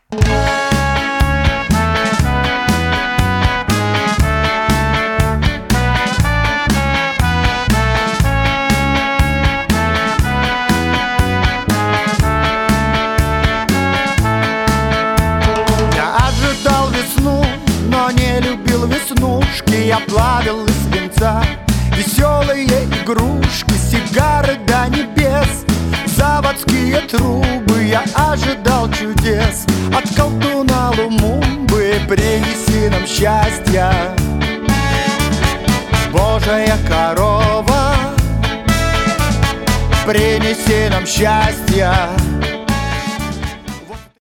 Но не любил веснушки, я плавил из свинца веселые игрушки, сигары до небес, заводские трубы. Я ожидал чудес от колдуна Лумумбы. Принеси нам счастья, Божья корова, принеси нам счастья.